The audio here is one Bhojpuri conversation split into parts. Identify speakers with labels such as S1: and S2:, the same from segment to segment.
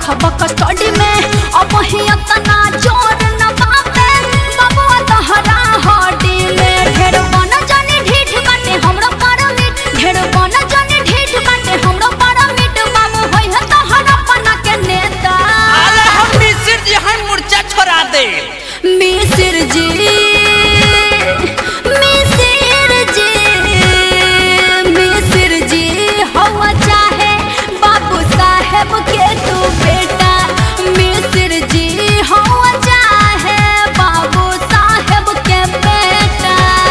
S1: रखब कस्टडी में अब ही इतना जोर न बापे बबुआ तहरा हड्डी में ढेर बन जानी ढीठ बाटे हमरो परमिट ढेर बन जानी ढीठ बाटे हमरो परमिट बाबू होई है तहरा पना के नेता
S2: अरे हम मिसिर जी हम मूर्छा छोड़ा दे
S1: मिसिर जी मिसिर जी हवा चाहे बाबू साहेब के तू बेटा मिसिर जी हवा चाहे बाबू साहेब के बेटा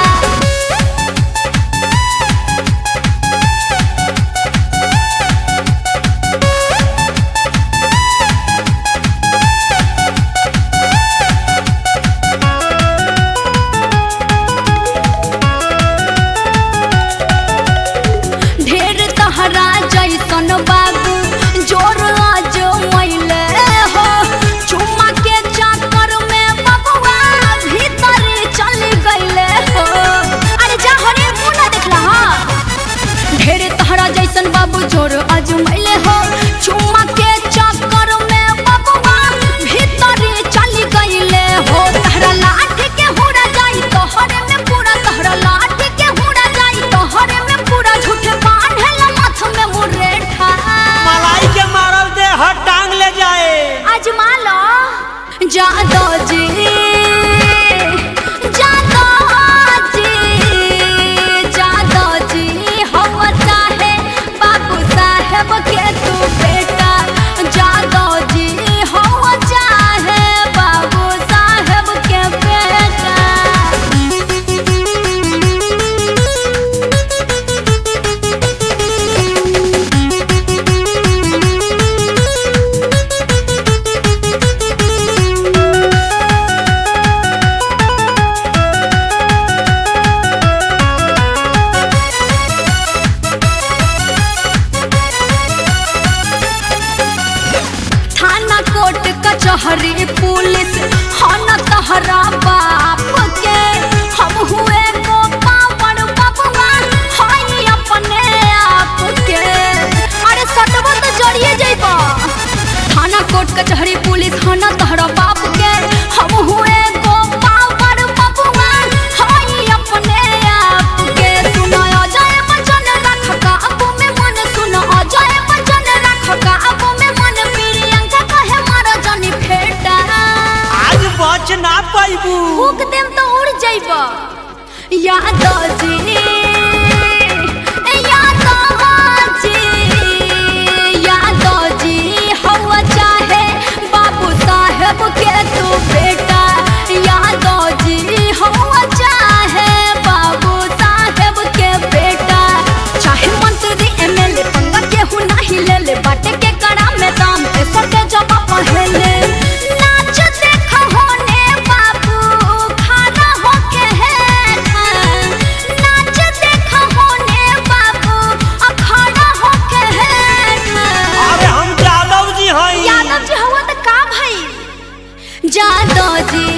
S1: ढेर तहरा जैसन बाबू जोर आज मैले हो चुम्मा के चक्कर में बबुआ भीतर चल गईले हो अरे जा हरे मुंह ना देखला हां ढेर तहरा जैसन बाबू जोर आज मैले हो चुम्मा के चक्कर में बबुआ भीतर चल गईले हो तहरा लाठी के हुड़ा जाई तोहरे में पूरा तहरा लाठी के हुड़ा जाई तोहरे में पूरा झूठे बांधेला माथ में मुरेठा
S2: मलाई के मारल दे हर टांग ले जाए
S1: आजमा लो जादो जी हवा चाहे बाबू साहेब के तू बेटा जादो जी हवा चाहे बाबू साहेब के बेटा थाना कोर्ट कचहरी पुलिस हन तहरा बाप के हम हुए को पावन बबुआ हई अपने आप के अरे सटबो तो जड़िए जइबो थाना कोर्ट कचहरी पुलिस हन तहरा बाप के हम हुए को पावन बबुआ हई अपने आप के सुनो अजय बचन रख काबू में मन सुनो अजय बचन रख काबू में मन प्रियंका कहे मारा जानी फेटा
S2: आज बच ना पाइबू
S1: फूक देम तो उड़ जाइबो यादो जी यादो जी हवा चाहे बाबू साहेब के तू बेटा यादो जी हवा चाहे बाबू साहेब के बेटा चाहे मंत्री एमएलए पंगा केहू नाही ले ले बाटे के कड़ा में दाम पे सटे जब पहले नाच देख होने बाबू खाना होके है नाच देख होने बाबू अखाड़ा होके है
S2: अरे हम यादव जी हई
S1: यादव जी हुआ तो का भाई जादो जी